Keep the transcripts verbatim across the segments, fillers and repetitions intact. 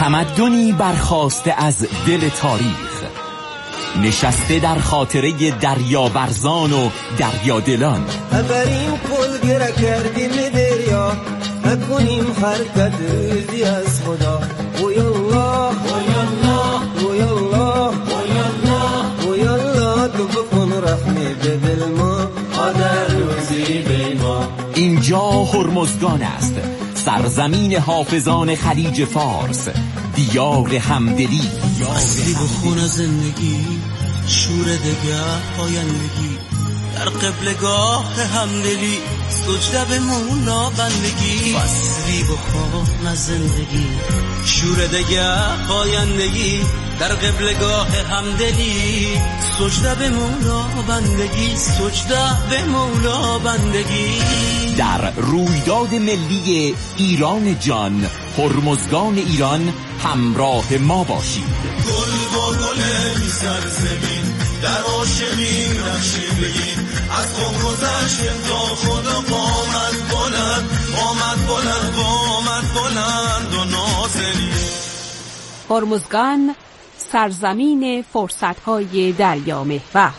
تمدنی برخاسته از دل تاریخ، نشسته در خاطره دریابرزان و دریادلان. اولین پل گره کردیم دریا، نکنیم حرکت ریزی از خدا. ویالله ویالله ویالله ویالله ویالله، تو بکن رحمی به دل ما، قدر روزی به ما. اینجا هرمزگان است، سرزمین حافظان خلیج فارس، دیار همدلی. مستی بخون زندگی، شور دگه پایندگی، در قبلگاه همدلی، سجده به مولا بندگی. مستی بخون زندگی، شور دگه پایندگی، در قبلگاه همدلی، سجده به مولا بندگی، سجده به مولا بندگی. در رویداد ملی ایران جان، هرمزگان ایران، همراه ما باشید. گل با گل بی سرزمین، در عاشقی نقشی بگین، از خود گذشتیم تا خدا قامت بلند، قامت بلند، قامت بلند و نازلی. هرمزگان، سرزمین فرصت‌های دریا محور.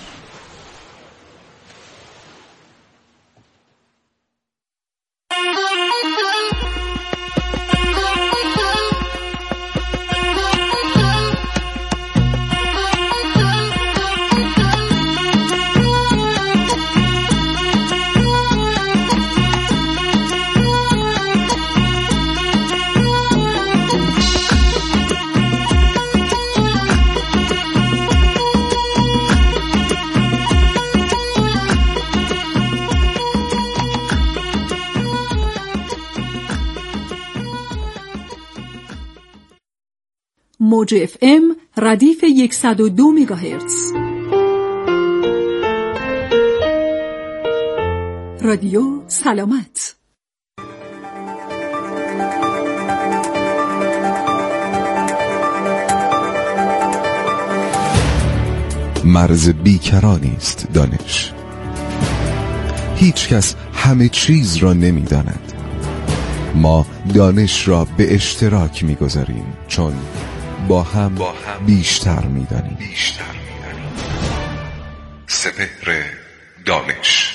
موج اف ام ردیف صد و دو مگاهرتز. رادیو سلامت. مرز بیکرانی است دانش. هیچ کس همه چیز را نمی داند. ما دانش را به اشتراک می گذاریم، چون با هم, با هم بیشتر می دانیم. بیشتر می دانیم. سپهر دانش،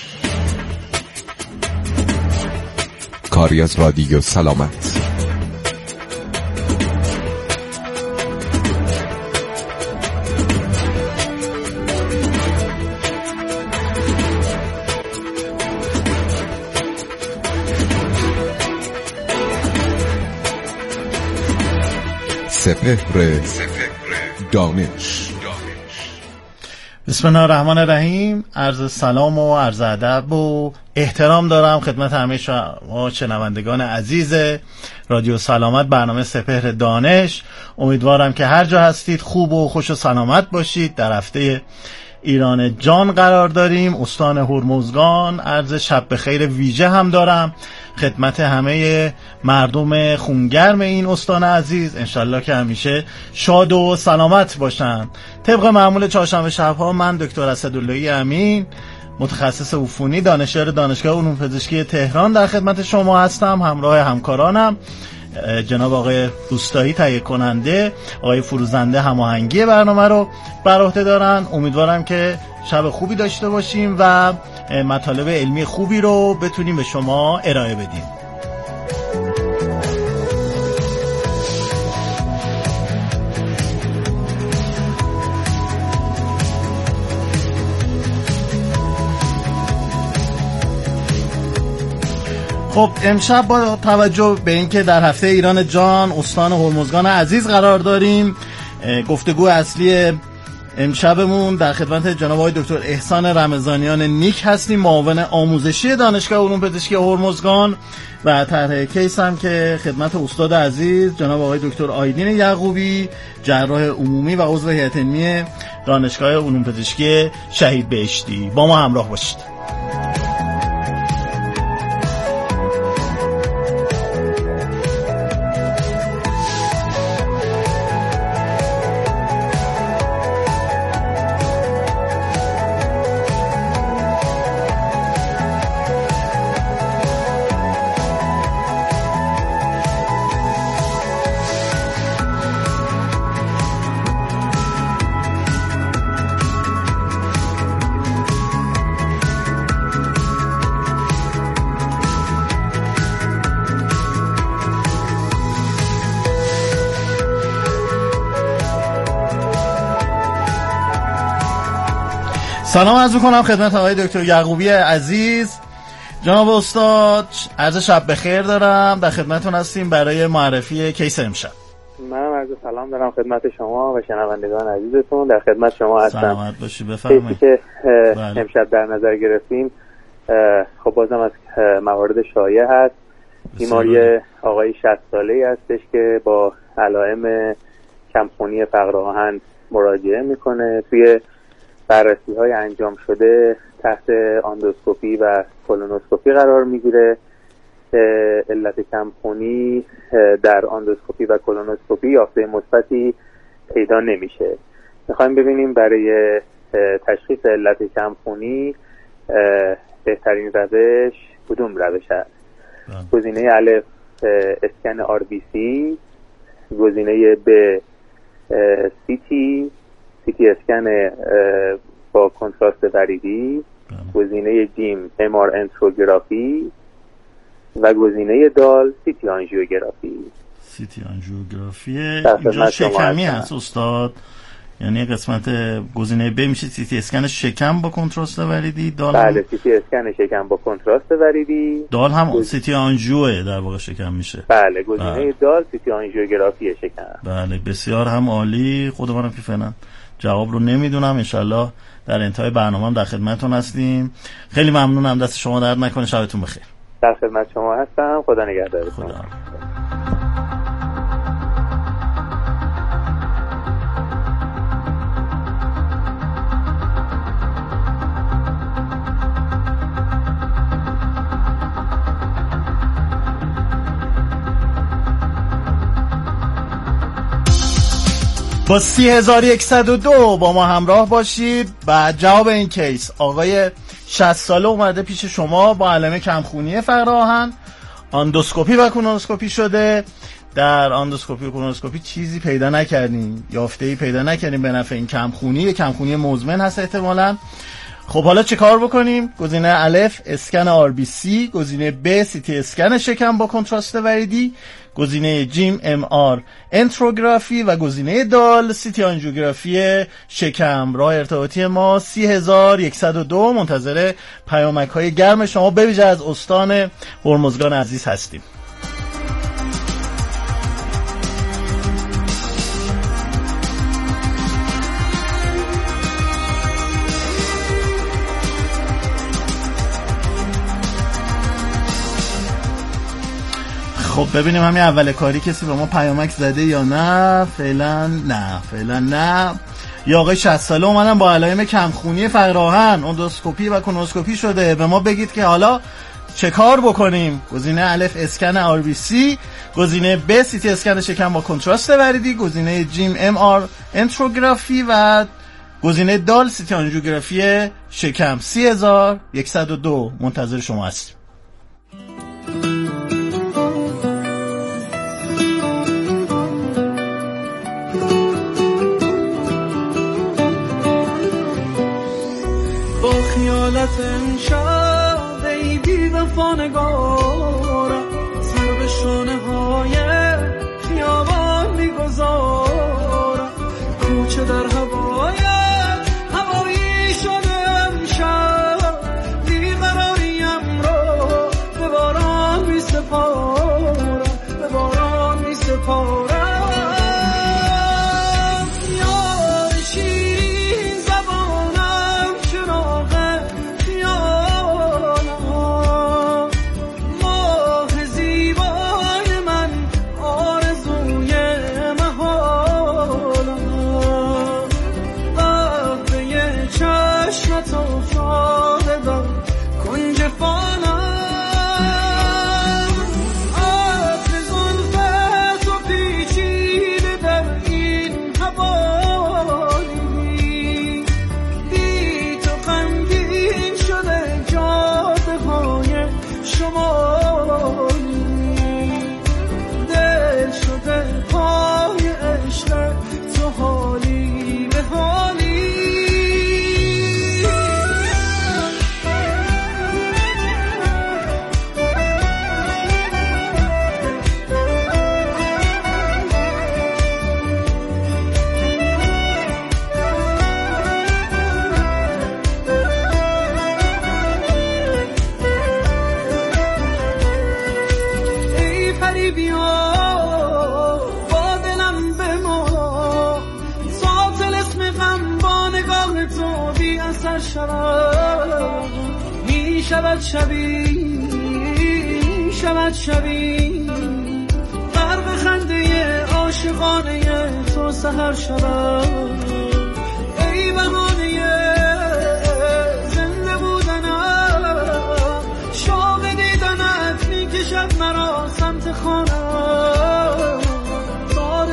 کاری از رادیو سلامت. سپهر دانش. بسم الله الرحمن الرحیم. عرض سلام و عرض ادب و احترام دارم خدمت همه شما شنوندگان عزیز رادیو سلامت، برنامه سپهر دانش. امیدوارم که هر جا هستید خوب و خوش و سلامت باشید. در هفته ایران جان قرار داریم، استان هرمزگان. عرض شب بخیر ویژه هم دارم خدمت همه مردم خونگرم این استان عزیز. انشالله که همیشه شاد و سلامت باشن. طبق معمول چهارشنبه شب‌ها من دکتر اسداللهی امین، متخصص عفونی، دانشیار دانشگاه علوم پزشکی تهران در خدمت شما هستم. همراه همکارانم جناب آقای روستایی تهیه کننده، آقای فروزنده هماهنگی برنامه رو بر عهده دارن. امیدوارم که شب خوبی داشته باشیم و مطالب علمی خوبی رو بتونیم به شما ارائه بدیم. خب امشب با توجه به اینکه در هفته ایران جان استان هرمزگان عزیز قرار داریم، گفتگو اصلی امشبمون در خدمت جناب آقای دکتر احسان رمضانیان نیک هستیم، معاون آموزشی دانشگاه علوم پزشکی هرمزگان، و طرح کیس هم که خدمت استاد عزیز جناب آقای دکتر آیدین یعقوبی، جراح عمومی و عضو هیئت علمی دانشگاه علوم پزشکی شهید بهشتی. با ما همراه باشید. سلام عرض می‌کنم خدمت آقای دکتر یعقوبی عزیز. جناب استاد عرض شب بخیر دارم، در خدمتتون هستیم برای معرفی کیس امشب. منم عرض سلام دارم خدمت شما و شنوندگان عزیزتون، در خدمت شما هستم. سلامت باشی، بفرمایید. که امشب در نظر گرفتیم خب بازم از موارد شایع هست. بیماری آقای شصت ساله‌ای هستش که با علائم کمخونی فقر آهن مراجعه میکنه. توی بررسی‌های انجام شده تحت آندوسکوپی و کولونوسکوپی قرار میگیره. علت کمخونی در آندوسکوپی و کولونوسکوپی یافته مثبتی پیدا نمیشه. میخوایم ببینیم برای تشخیص علت کمخونی بهترین روش کدوم روش هست. گزینه الف اسکن آر بی سی، گزینه ب سی تی سی تی اسکن با کنتراست وریدی، گزینه جیم ام آر انتروگرافی و گزینه دال سی تی آنژیوگرافی. سی تی آنژیوگرافی اینجا شکمی هست استاد، یعنی قسمت گزینه ب میشه سی تی اسکن شکم با کنتراست وریدی، دال بله سی تی اسکن شکم با کنتراست وریدی، دال هم گز... سی تی آنژیو در واقع شکم میشه. بله گزینه بله. دال سی تی آنژیوگرافی شکم. بله بسیار هم عالی. خودمونم که فعلا جواب رو نمیدونم، انشالله در انتهای برنامه هم در خدمتتون هستیم. خیلی ممنونم، دست شما درد نکنه، شبتون بخیر. در خدمت شما هستم، خدا نگهدارتون. خدا. با سی هزار و یکصد و دو با ما همراه باشید و جواب این کیس. آقای شصت ساله اومده پیش شما با علائم کمخونی فقر آهن، آندوسکوپی و کولونوسکوپی شده. در آندوسکوپی و کولونوسکوپی چیزی پیدا نکردیم، یافته‌ای پیدا نکردیم به نفع این کمخونی. کمخونی مزمن هست احتمالاً. خب حالا چه کار بکنیم؟ گزینه الف اسکن آر بی سی، گزینه ب سی تی اسکن شکم با کنتراست وریدی، گزینه جیم ام آر انتروگرافی و گزینه دال سی تی آنژیوگرافی شکم. راه ارتباطی ما سی هزار و یکصد و دو. منتظر پیامک های گرم شما به ویژه از استان هرمزگان عزیز هستیم. خب ببینیم همین اول کاری کسی به ما پیامک زده یا نه. فعلا نه، فعلا نه. یا آقای شصت ساله اومدن با علائم کمخونی فقر آهن، آندوسکوپی و کولونوسکوپی شده. به ما بگید که حالا چه کار بکنیم. گزینه الف اسکن آر بی سی، گزینه ب سی تی اسکن شکم با کنتراست وریدی، گزینه جیم ام آر انتروگرافی و گزینه دال سی تی آنژیوگرافی شکم. سی هزار و یکصد و دو منتظر شما هستیم. امشب ای بی وفا نگارم، سر به شانه های خیابان میگذارم، کوچه در هوای هوایی شده امشب، بیقراریم رو به باران می سپارم، به باران می سپارم. شود شبی شود شبی غرق خنده عاشقانه تو سحر شود ای بهانه زنده بودنم شوق دیدنت میکشد مرا سمت خانم تا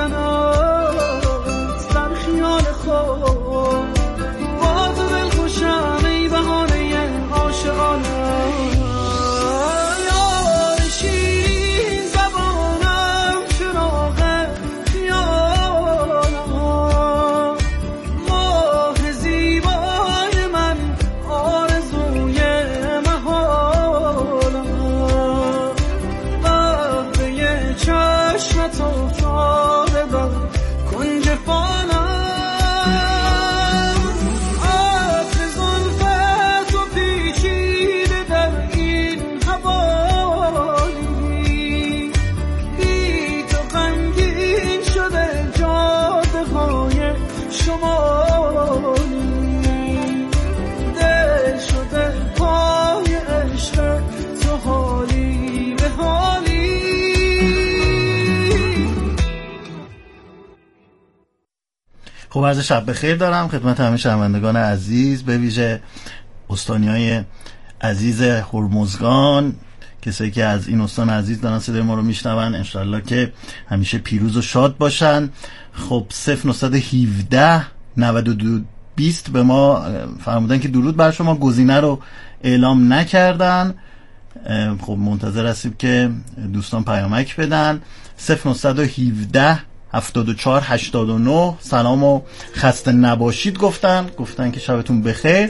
رسیدنت در خیال خود با تو دلخوشم ای بهانه عاشقانه خب عرض شب بخیر دارم خدمت همه شنوندگان عزیز، به ویژه استانیای عزیز هرمزگان، کسایی که از این استان عزیز دارن صدای ما رو میشنون، انشالله که همیشه پیروز و شاد باشن. خب صفر نهصد و هفده نود و دو بیست به ما فرمودن که درود بر شما، گزینه رو اعلام نکردن. خب منتظر هستیم که دوستان پیامک بدن. صفر نهصد و هفده هفتاد و چهار هشتاد و نه سلام و خسته نباشید گفتن گفتن که شبتون بخیر.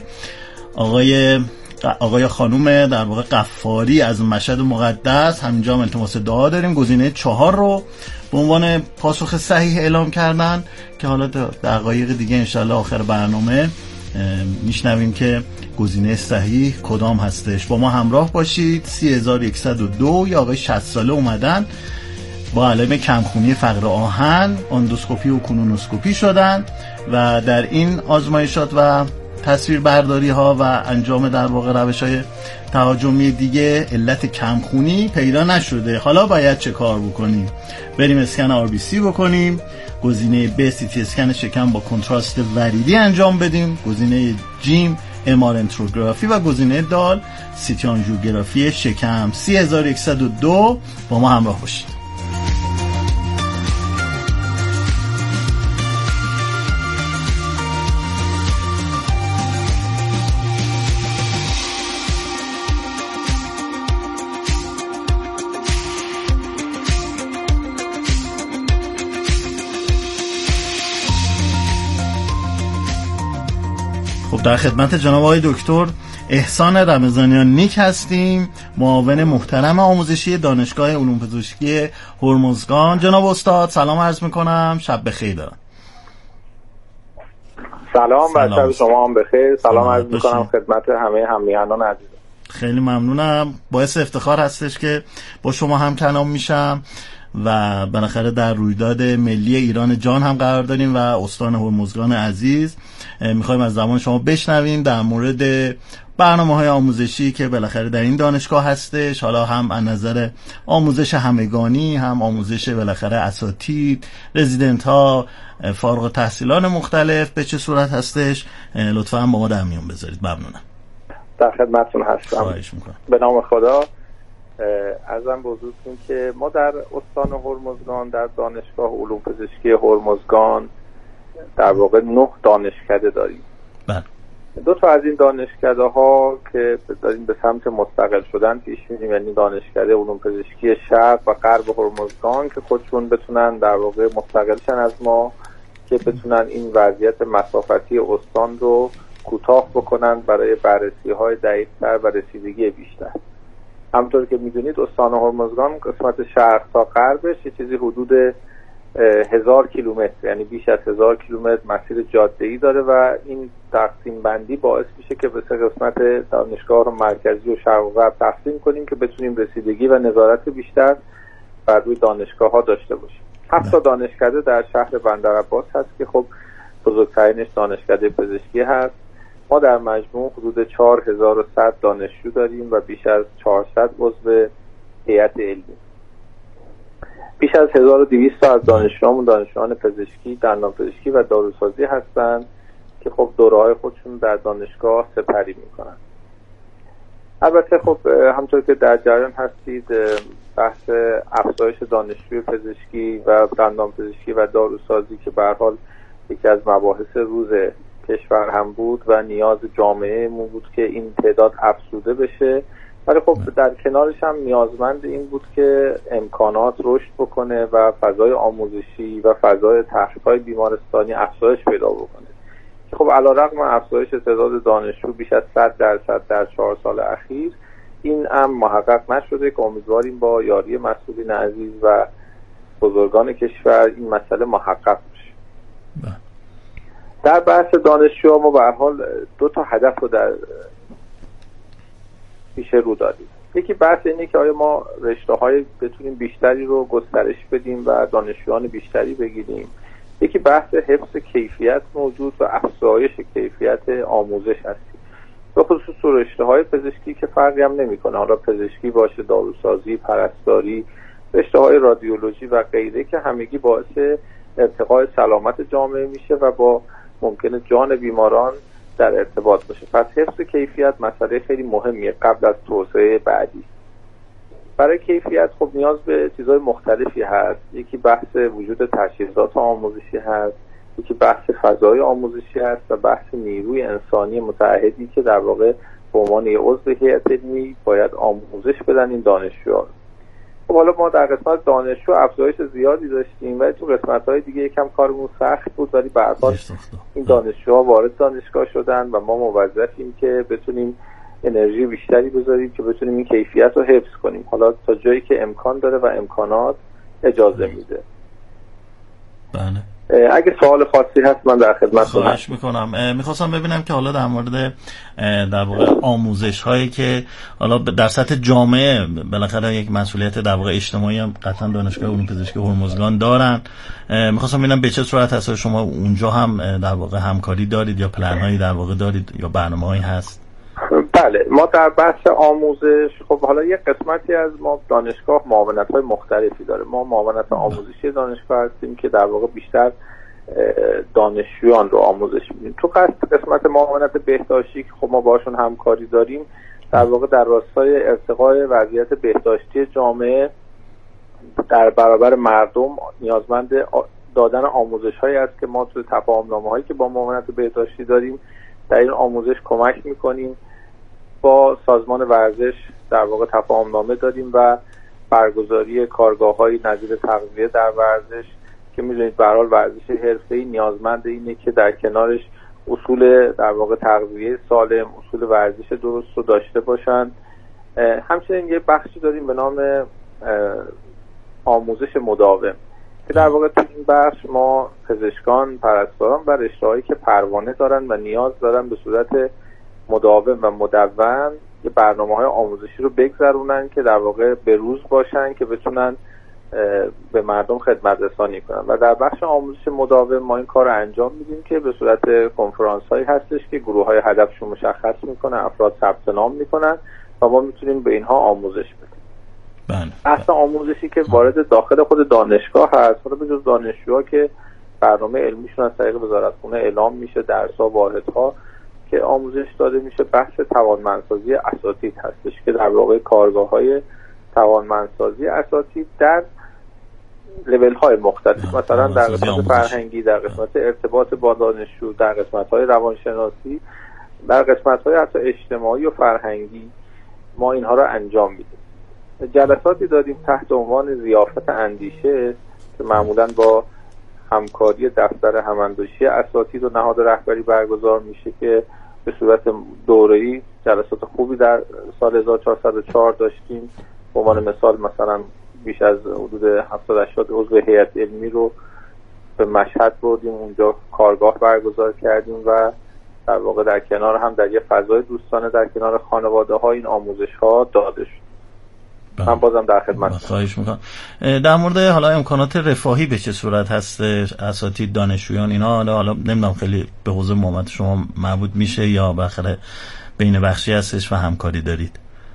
آقای آقای خانوم در واقع قفاری از مشهد مقدس همینجا هم التماس دعا داریم. گزینه چهار رو به عنوان پاسخ صحیح اعلام کردن که حالا دقایق دیگه انشالله آخر برنامه میشنویم که گزینه صحیح کدام هستش. با ما همراه باشید. سی هزار و صد و دو یا آقای شصت ساله اومدن با علائم کمخونی فقر آهن، اندوسکوپی و کولونوسکوپی شدن و در این آزمایشات و تصویربرداری ها و انجام در واقع روش های تهاجمی دیگه علت کمخونی پیدا نشده. حالا باید چه کار بکنیم؟ بریم اسکن آر بی سی بکنیم. گزینه ب سی تی اسکن شکم با کنتراست وریدی انجام بدیم. گزینه جیم ام آر انتروگرافی و گزینه دال سی تی آنژیوگرافی شکم. سی هزار و صد و دو با ما همراه باشید. در خدمت جناب آقای دکتر احسان رمضانیان نیک هستیم، معاون محترم آموزشی دانشگاه علوم پزشکی هرمزگان. جناب استاد سلام عرض میکنم، شب بخیر دارم. سلام و شب شما هم بخیر. سلام عرض میکنم خدمت همه همیهنان عزیز. خیلی ممنونم، باعث افتخار هستش که با شما هم کلام میشم و بالاخره در رویداد ملی ایران جان هم قرار داریم و استان هرمزگان عزیز میخوایم از زبان شما بشنویم در مورد برنامه‌های آموزشی که بالاخره در این دانشگاه هستش، حالا هم از نظر آموزش همگانی، هم آموزش بالاخره اساتید، رزیدنت ها، فارغ التحصیلان مختلف به چه صورت هستش. لطفاً با ما در میون بذارید. ممنونم. در خدمتتون هستم. خواهش میکنم. به نام خدا. عرضم به حضورتون که ما در استان هرمزگان در دانشگاه علوم پزشکی هرمزگان در واقع نه دانشکده داریم. بله. دو تا از این دانشکده ها که داریم به سمت مستقل شدن پیش میریم، یعنی دانشکده علوم پزشکی شرق و غرب هرمزگان که خودشون بتونن در واقع مستقل شن از ما، که بتونن این وضعیت مسافتی استان رو کوتاه بکنن برای بررسی های دقیق‌تر و رسیدگی بیشتر. همونطور که میدونید استان هرمزگان قسمت شرق تا غربش یه چیزی حدود هزار کیلومتر، یعنی بیش از هزار کیلومتر مسیر جاده‌ای داره و این تقسیم بندی باعث میشه که به سه قسمت دانشگاه رو مرکزی و شرق و غرب تقسیم کنیم که بتونیم رسیدگی و نظارت بیشتر بر روی دانشگاه ها داشته باشیم. هفت تا دانشکده در شهر بندرعباس هست که خب بزرگترینش دانشکده پزشکی هست. ما در مجموع حدود چهار هزار و صد دانشجو داریم و بیش از چهارصد عضو هیئت علمی. بیش از هزار و دویست از دانشجوامون دانشجویان پزشکی، دندانپزشکی و داروسازی هستند که خب دوره‌های خودشون در دانشگاه سپری میکنن. البته خب همونطور که در جریان هستید بحث افزایش دانشجوی پزشکی و دندانپزشکی و داروسازی که به هر حال یکی از مباحث روز کشور هم بود و نیاز جامعهمون بود که این تعداد افزوده بشه، ولی خب در کنارش هم نیازمند این بود که امکانات رشد بکنه و فضای آموزشی و فضای تحقیقات بیمارستانی افزایش پیدا بکنه. خب علیرغم افزایش تعداد دانشجو بیش از صد درصد در چهار سال اخیر، این هم محقق نشده که امیدواریم با یاری مسئولین عزیز و بزرگان کشور این مسئله محقق بشه. در بحث دانشجو ما به هر حال دو تا هدف رو در پیش رو داریم. یکی بحث اینه که آیا ما رشته‌های بتونیم بیشتری رو گسترش بدیم و دانشجویان بیشتری بگیریم. یکی بحث حفظ کیفیت موجود و افزایش کیفیت آموزش هستیم. به خصوص تو رشته‌های پزشکی که فرقی هم نمی‌کنه، حالا پزشکی باشه، داروسازی، پرستاری، رشته‌های رادیولوژی و غیره، که همگی باعث ارتقای سلامت جامعه میشه و با ممکنه جان بیماران در ارتباط باشه. پس حفظ کیفیت مسئله خیلی مهمیه قبل از توسعه بعدی. برای کیفیت خب نیاز به چیزهای مختلفی هست. یکی بحث وجود تجهیزات آموزشی هست، یکی بحث فضای آموزشی هست و بحث نیروی انسانی متعهدی که در واقع به عنوان یه عضو هیئت علمی باید آموزش بدن این دانشجوها. خب حالا ما در قسمت دانشجو افزایش زیادی داشتیم ولی تو قسمت‌های دیگه یکم کارمون سخت بود، ولی به هر حال این دانشجوها وارد دانشگاه شدن و ما موظفیم که بتونیم انرژی بیشتری بذاریم که بتونیم این کیفیت رو حفظ کنیم، حالا تا جایی که امکان داره و امکانات اجازه میده. بله. اگه سوال خاصی هست من در خدمتتون خواهش میکنم. میخواستم ببینم که حالا در مورد در واقع آموزش هایی که حالا در سطح جامعه بالاخره یک مسئولیت در واقع اجتماعی هم قطعا دانشگاه علوم پزشکی هرمزگان دارن، میخواستم ببینم به چه صورت هست شما اونجا هم در واقع همکاری دارید یا پلن هایی در واقع دارید یا برنامه هایی هست؟ بله، ما در بحث آموزش خب حالا یک قسمتی از ما دانشگاه معاونت‌های مختلفی داره. ما معاونت آموزشی دانشگاه هستیم که در واقع بیشتر دانشجویان رو آموزش میدیم. تو قسمت معاونت بهداشتی که خب ما باشون همکاری داریم، در واقع در راستای ارتقای وضعیت بهداشتی جامعه در برابر مردم نیازمند دادن آموزش‌هایی است که ما تو تفاهم‌نامه‌هایی که با معاونت بهداشتی داریم در این آموزش کمک میکنیم. با سازمان ورزش در واقع تفاهم‌نامه داریم و برگزاری کارگاه‌های نظیر تغذیه در ورزش که می‌دونید به هر حال ورزش حرفه‌ای نیازمند اینه که در کنارش اصول در واقع تغذیه سالم، اصول ورزش درست رو داشته باشن. همچنین یه بخشی داریم به نام آموزش مداوم که در واقع تو این بخش ما پزشکان، پرستاران و رشته‌هایی که پروانه دارن و نیاز دارن به صورت مداوم و مدون یه برنامه‌های آموزشی رو بگذرونن که در واقع به روز باشن که بتونن به مردم خدمت رسانی کنن. و در بخش آموزش مداوم ما این کار رو انجام میدیم که به صورت کنفرانس‌هایی هستش که گروه‌های هدفشون مشخص میکنن، افراد ثبت نام میکنن و ما میتونیم به اینها آموزش بدیم. بحث آموزشی که وارد داخل خود دانشگاه هست، حالا به جز دانشجوها که برنامه علمیشون از طریق وزارتخونه اعلام میشه، درس‌ها، واحدها که آموزش داده میشه، بحث توانمندسازی اساتید هستش که در واقع کارگاه‌های توانمندسازی اساتید در لول‌های مختلف، مثلا در قسمت فرهنگی، در قسمت ارتباط با دانشجو، در قسمت‌های روانشناسی، در قسمت‌های حتی اجتماعی و فرهنگی ما اینها رو انجام میدیم. جلساتی داریم تحت عنوان ضیافت اندیشه که معمولاً با همکاری دفتر هماندوشی اساتید و نهاد رهبری برگزار میشه که به صورت دوره‌ای جلسات خوبی در سال هزار و چهارصد و چهار داشتیم. به عنوان مثال مثلا بیش از حدود هفتاد هشتاد عضو هیئت علمی رو به مشهد بردیم، اونجا کارگاه برگزار کردیم و در واقع در کنار هم در یه فضای دوستانه در کنار خانواده ها این آموزش ها داده شد. من بازم در خدمت. خواهش میکنم. در مورد حالا امکانات رفاهی به چه صورت هست اساتید دانشجویان اینا، حالا حالا نمیدونم خیلی به حوزه محمد شما مربوط میشه یا بالاخره بین بخشی هستش و همکاری دارید؟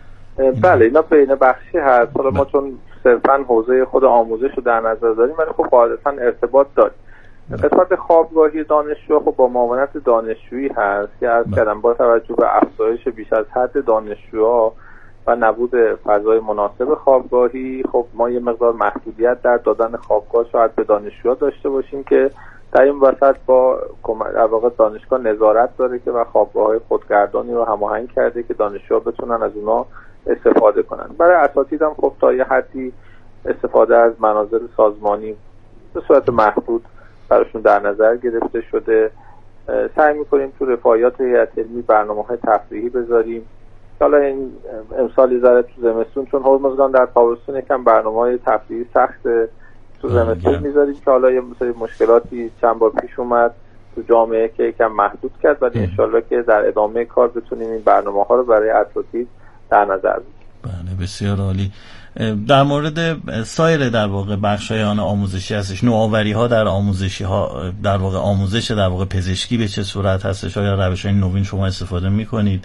بله اینا بین بخشی هست. حالا ما چون صرفا حوزه خود آموزش رو در نظر داریم ولی خب قاعدتا ارتباط داریم. قسمت خوابگاهی دانشجو خب با معاونت دانشجویی هست که از کردم با توجه به افزایش بیش از حد دانشجوها و نبود فضای مناسب خوابگاهی خب ما یه مقدار محدودیت در دادن خوابگاه شاید به دانشجوها داشته باشیم که در این وسط با در واقع دانشگاه نظارت داره که و خوابگاه‌های خودگردانی رو هماهنگ کرده که دانشجوها بتونن از اونا استفاده کنن. برای اساتید هم خب تا یه حدی استفاده از مناظر سازمانی به صورت محدود براشون در نظر گرفته شده. سعی می‌کنیم تو رفاهیات هیئت علمی برنامه‌های تفریحی بذاریم. حالا این امسال ذره تو زمستون چون هرمزگان در تابستون یکم برنامه‌های تفریحی سخت تو زمستون می‌ذاریم که حالا یه سری مشکلاتی چند بار پیش اومد تو جامعه که یکم محدود کرد ولی انشالله که در ادامه کار بتونیم این برنامه‌ها رو برای اساتید در نظر بگیریم. بله بسیار عالی. در مورد سایر در واقع بخش‌های آن آموزشی هستش، نوآوری‌ها در آموزشی ها در واقع آموزش در واقع پزشکی به چه صورت هستش؟ آیا روش‌های نوین شما استفاده می‌کنید؟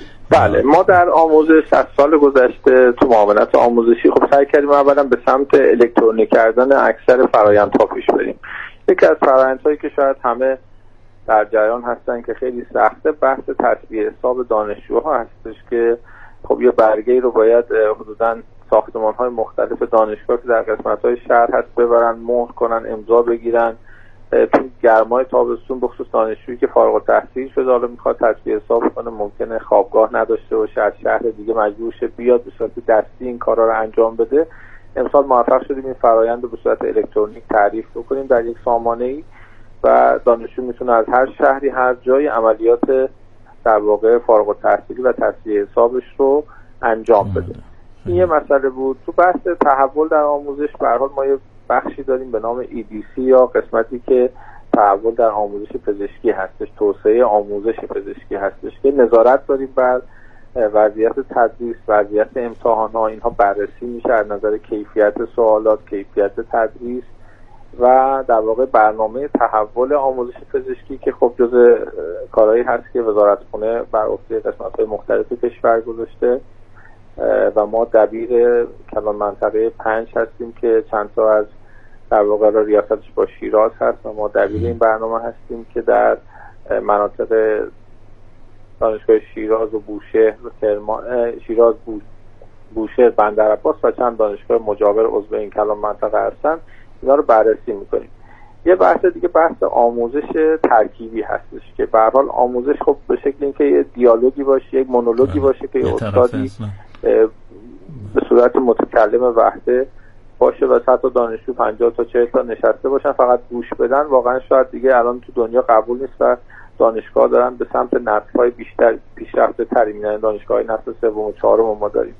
بله ما در آموزش از سال گذشته تو معاونت آموزشی خب سعی کردیم اولا به سمت الکترونیک کردن اکثر فرآیندها پیش بریم. یکی از فرآیندهایی که شاید همه در جریان هستن که خیلی سخته بحث تسویه حساب دانشجوها هستش که خب یه برگه‌ای رو باید حدوداً ساختمان‌های مختلف دانشگاه که در قسمت‌های شهر هست ببرن مهر کنن امضا بگیرن. تو گرمای تابستون بخصوص دانشجویی که فارغ التحصیل شده حالا میخواد تسویه حساب کنه ممکنه خوابگاه نداشته باشه از شهر دیگه مجبور شه بیاد به صورت دستی این کارا رو انجام بده. امسال موفق شدیم این فرآیند رو به صورت الکترونیک تعریف بکنیم در یک سامانه‌ای و دانشجو میتونه از هر شهری هر جایی عملیات در واقع فارغ التحصیلی و تسویه حسابش رو انجام بده. این یه مسئله بود. تو بحث تحول در آموزش به هر حال ما یه بخشی داریم به نام ای دی سی یا قسمتی که تحول در آموزش پزشکی هستش، توسعه آموزش پزشکی هستش که نظارت داریم بر وضعیت تدریس، وضعیت امتحان‌ها، اینها بررسی میشه از نظر کیفیت سوالات، کیفیت تدریس و در واقع برنامه تحول آموزش پزشکی که خب جزء کارهایی هست که وزارتخونه بر عهده قسمت‌های مختلف کشور گذاشته و ما دبیر کلان منطقه پنج هستیم که چند تا از در واقع را ریاستش با شیراز هست و ما دبیر این برنامه هستیم که در مناطق دانشگاه شیراز و بوشهر و کرمان، شیراز بوشهر بندرعباس و چند دانشگاه مجاور عضو این کلان منطقه هستن اینا رو بررسی میکنیم. یه بحث دیگه بحث آموزش ترکیبی هستش که به هر حال آموزش خب به شکل اینکه یه دیالوگی باشه، یک مونولوگی باشه که یه استادی به صورت متکلم وحده باشه و صد تا دانشجو پنجاه تا چهل تا نشسته باشن فقط گوش بدن. واقعا شاید دیگه الان تو دنیا قبول نیست و دانشگاه دارن به سمت نسل‌های بیشتر پیشرفته تری میرن. دانشگاه‌های نسل سوم و چهارم ما داریم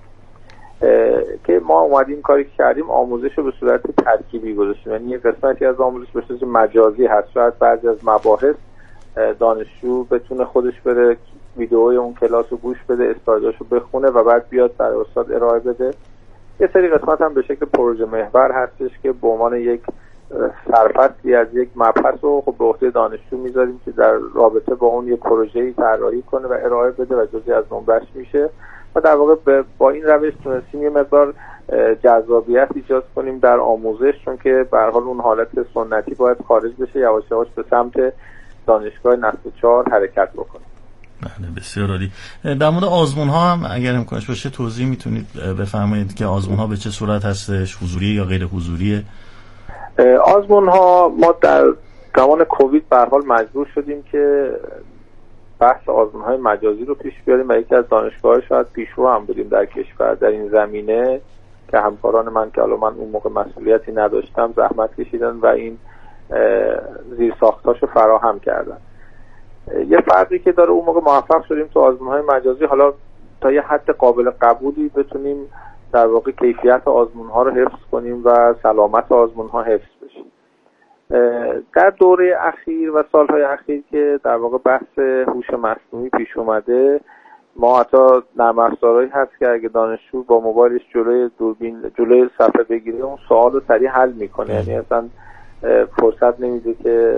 که ما اومدیم کاری که کردیم آموزش رو به صورت ترکیبی گذاشتیم. یعنی یه قسمتی از آموزش به صورت مجازی هست. شاید بعضی از مباحث دانشجو بتونه خودش بره ویدئوی اون کلاس رو گوش بده، استایلاشو بخونه و بعد بیاد برای استاد ارائه بده. یه سری قسمت هم به شکل پروژه محور هستش که به عنوان یک سرفصلی از یک مبحث رو خب به عهده دانشجو میذاریم که در رابطه با اون یک پروژه‌ای طراحی کنه و ارائه بده و جزئی از نمرش میشه و در واقع با این روش تونستیم یه مقدار جذابیت ایجاد کنیم در آموزش، چون که به هر حال اون حالت سنتی باید خارج بشه، یواش یواش به سمت دانشگاه نسل چهار حرکت بکنه. بله بسیار عالی. در مورد آزمون ها هم اگر امکانش باشه توضیح میتونید بفرمایید که آزمون ها به چه صورت هستش، حضوری یا غیر حضوریه؟ آزمون ها ما در زمان کووید به هر حال مجبور شدیم که بحث آزمون های مجازی رو پیش بیاریم و یکی از دانشگاه‌ها شاید پیشرو هم بودیم در کشور در این زمینه که همکاران من که حالا من اون موقع مسئولیتی نداشتم زحمت کشیدن و این زیرساختاشو فراهم کردن. یه فرقی که داره اون موقع موفق شدیم تو آزمون‌های مجازی حالا تا یه حد قابل قبولی بتونیم در واقع کیفیت آزمون‌ها رو حفظ کنیم و سلامت آزمون‌ها حفظ بشه. در دوره اخیر و سالهای اخیر که در واقع بحث هوش مصنوعی پیش اومده ما حتی نرم افزارهایی هست که اگه دانشجو با موبایلش جلوی دوربین جلوی صفحه بگیره اون سوال رو سریع حل میکنه، یعنی اصلا فرصت نمیده که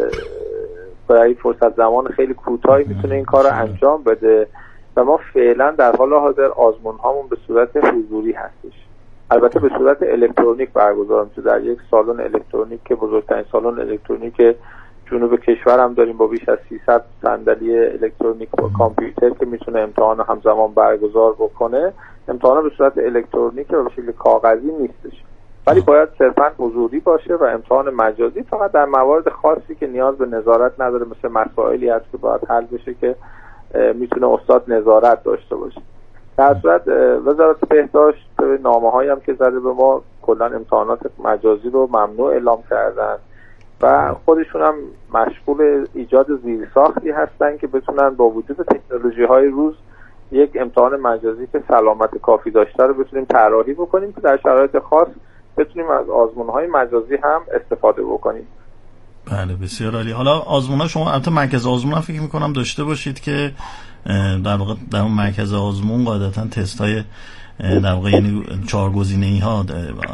برای فرصت زمان خیلی کوتاهی میتونه این کار رو انجام بده. و ما فعلا در حال حاضر آزمون هامون به صورت حضوری هستش، البته به صورت الکترونیک برگزار میشه در یک سالن الکترونیک که بزرگترین سالن الکترونیک جنوب کشور هم داریم با بیش از سیصد صندلی الکترونیک و کامپیوتر که میتونه امتحان همزمان برگزار بکنه. امتحان به صورت الکترونیک و به شکل کاغذی نیستش، ولی باید صرفا حضوری باشه و امتحان مجازی فقط در موارد خاصی که نیاز به نظارت نداره، مثل مسائلی هست که باید حل بشه که میتونه استاد نظارت داشته باشه. در صورت وزارت بهداشت نامه‌هایی هم که زده به ما کلا امتحانات مجازی رو ممنوع اعلام کردن و خودشون هم مشغول ایجاد زیرساختی هستن که بتونن با وجود تکنولوژی‌های روز یک امتحان مجازی که سلامت کافی داشته رو بتونیم طراحی بکنیم که در شرایط خاص بتونیم از آزمون‌های مجازی هم استفاده بکنیم. بله بسیار عالی. حالا آزمون‌ها شما البته مرکز آزمون هم فکر می‌کنم داشته باشید که در واقع در اون مرکز آزمون قاعدتاً تست‌های در واقع یعنی چهار گزینه‌ای ها.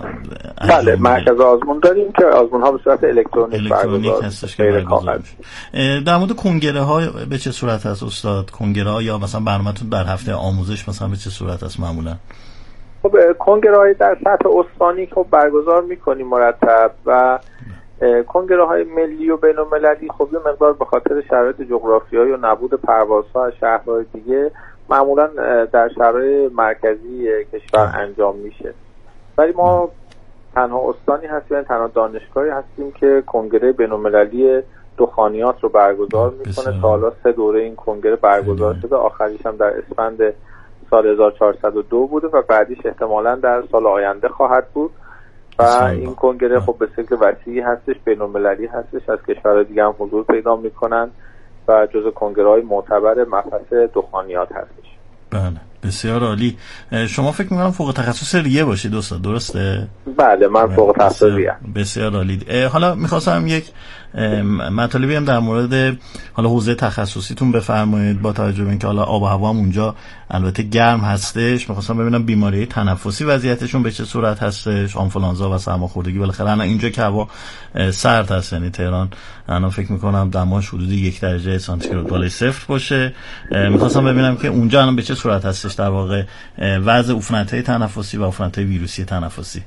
بله مرکز آزمون داریم که آزمون ها به صورت الکترونیک الکترونیک هستش که برگزار میشه. در مورد کنگره ها به چه صورت هست استاد؟ کنگره ها یا مثلا برنامه‌تون در هفته آموزش مثلا به چه صورت هست معمولا؟ خب کنگره های در سطح استانی خب برگزار می‌کنیم مرتب و کنگره های ملی و بین المللی خب یه مقدار به خاطر شرایط جغرافیایی و نبود پروازها از شهرهای دیگه معمولا در شهرهای مرکزی کشور انجام میشه، ولی ما تنها استانی هستیم یعنی تنها دانشگاهی هستیم که کنگره بین المللی دخانیات رو برگزار میکنه. تا حالا سه دوره این کنگره برگزار شده، آخریش هم در اسفند سال هزار و چهارصد و دو بوده و بعدیش احتمالاً در سال آینده خواهد بود و این کنگره خب به شکل وسیعی هستش، بین المللی هستش، از کشورهای دیگه هم حضور پیدا میکنن و جزو کنگره‌های معتبر مبحث دخانیات هستش. بله بسیار عالی. شما فکر می‌کنم فوق تخصص ریه باشید استاد، درسته؟ بله من فوق تخصص ریه. بسیار عالی. حالا می‌خواستم یک مطالبی هم در مورد حالا حوزه تخصصیتون بفرمایید. با توجه به اینکه حالا آب و هوا هم اونجا البته گرم هستش، می‌خواستم ببینم بیماری تنفسی وضعیتشون به چه صورت هستش، آنفولانزا و سرماخوردگی. بالاخره الان اینجا که هوا سرد هست، یعنی تهران الان فکر می‌کنم دماش حدود یک درجه سانتیگراد بالای صفر باشه. می‌خواستم ببینم که اونجا الان به چه صورت هستش در واقع وضع عفونت‌های تنفسی و عفونت‌های ویروسی تنفسی.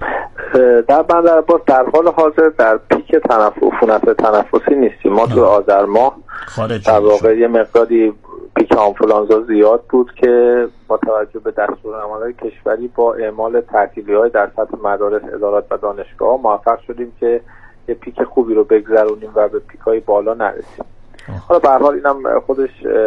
در بندرعباس در حال حاضر در پیک تنفس عفونت تنفسی نیستیم. ما تو آذر ماه در واقع یه مقداری پیک آنفولانزا زیاد بود که با توجه به دستورالعمل‌های کشوری با اعمال تعطیلی‌های در سطح مدارس، ادارات و دانشگاه‌ها موفق شدیم که یه پیک خوبی رو بگذرونیم و به پیک‌های بالا نرسیم. حالا به هر حال اینم خودش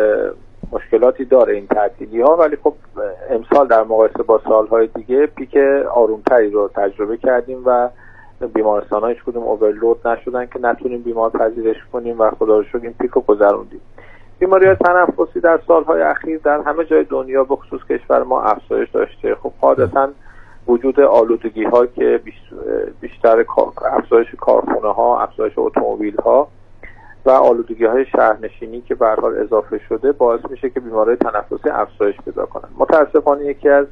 مشکلاتی داره این تعطیلی ها، ولی خب امسال در مقایسه با سالهای دیگه پیک آرومتری رو تجربه کردیم و بیمارستان ها هیچ کدوم اوورلود نشدن که نتونیم بیمار پذیرش کنیم و خدا رو شکر این پیک رو گذروندیم. بیماری های تنفسی در سالهای اخیر در همه جای دنیا به خصوص کشور ما افزایش داشته. خب قاعدتاً وجود آلودگی ها که بیشتر افزایش کارخونه ها، افزایش اتومبیل ها و آلودگی های شهرنشینی که به هر حال اضافه شده باعث میشه که بیماری تنفسی افزایش پیدا کنن. متاسفانه یکی از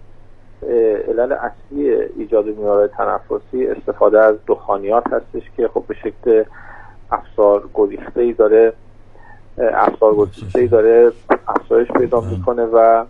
علل اصلی ایجاد بیماری تنفسی استفاده از دخانیات هستش که خب به شکل افزار گریخته‌ای داره افزار گریخته‌ای داره افزایش پیدا میکنه و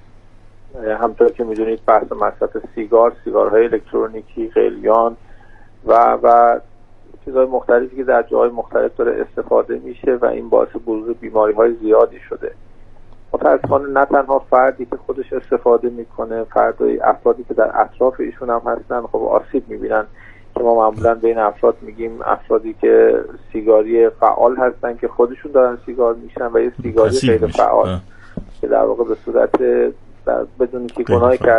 همونطور که میدونید بحث مصرف سیگار، سیگارهای الکترونیکی، قلیان و و چیزهای مختلفی که در جاهای مختلف داره استفاده میشه و این باعث بروز بیماری‌های زیادی شده. متأسفانه نه تنها فردی که خودش استفاده میکنه، فردای افرادی که در اطراف ایشون هم هستن خب آسیب میبینن که ما معمولا بین افراد میگیم افرادی که سیگاری فعال هستن که خودشون دارن سیگار میشن و یه سیگاری غیر فعال که در واقع به صورت بدون که گناهی کرده